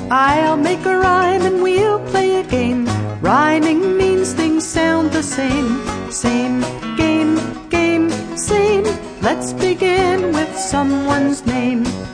I'll make a rhyme and we'll play a game. Rhyming means things sound the same. Same, game, game, same. Let's begin with someone's name.